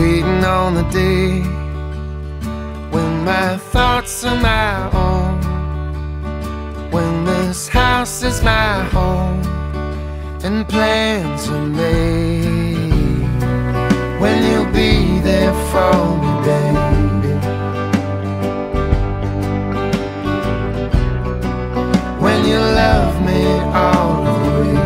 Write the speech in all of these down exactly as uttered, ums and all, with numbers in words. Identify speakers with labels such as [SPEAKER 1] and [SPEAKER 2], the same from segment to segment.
[SPEAKER 1] waiting on the day when my thoughts are my own, when this house is my home and plans are made, when you'll be there for me, baby, when you love me all the way,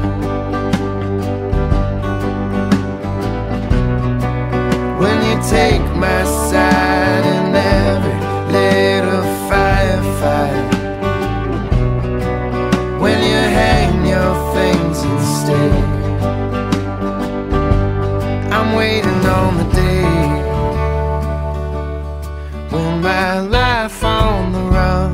[SPEAKER 1] when you take my side in every little firefight, when you hang your things and stay. I'm waiting on the day when my life on the run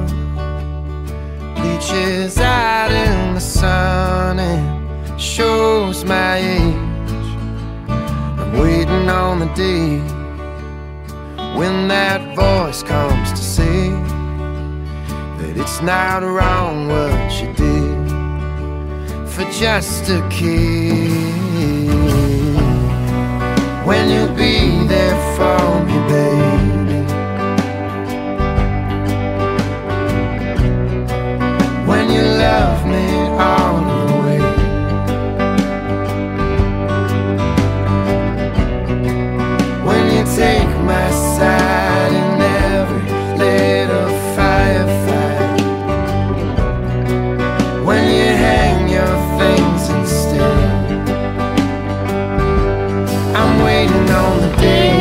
[SPEAKER 1] reaches out in the sun and shows my age. I'm waiting on the day when that voice comes to say that it's not wrong what you did for just a kid. When you'll be there for me, baby, when you love me all the way, when you take my side in every little firefight, when you hang your things and stay. I'm waiting on the day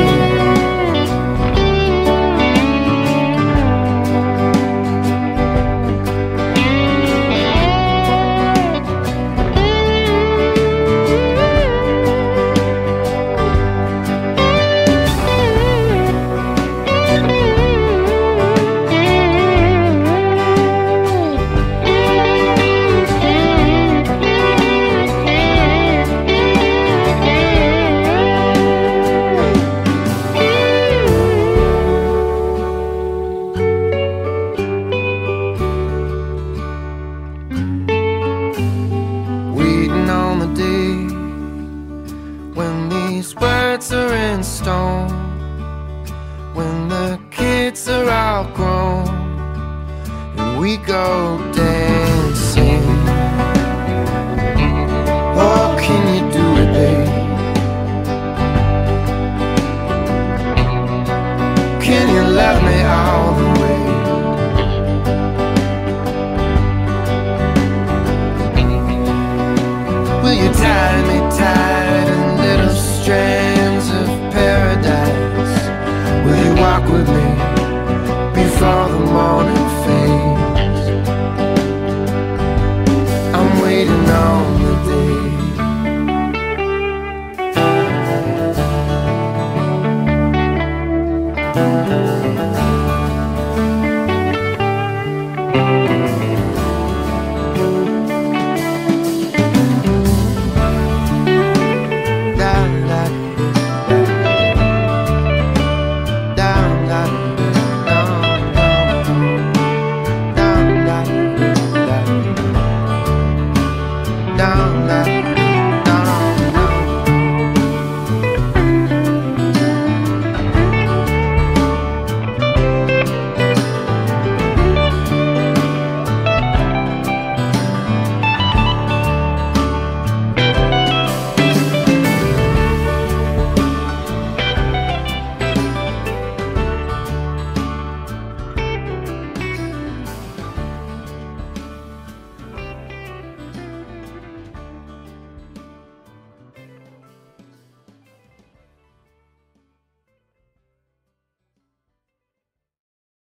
[SPEAKER 1] when these words are in stone, when the kids are all grown and we go dancing. Oh, can you do it, babe? Can you love me all the way? Will you tie me tight in little strands of paradise? Will you walk with me before the morning fades? I'm waiting on the day
[SPEAKER 2] Thank you.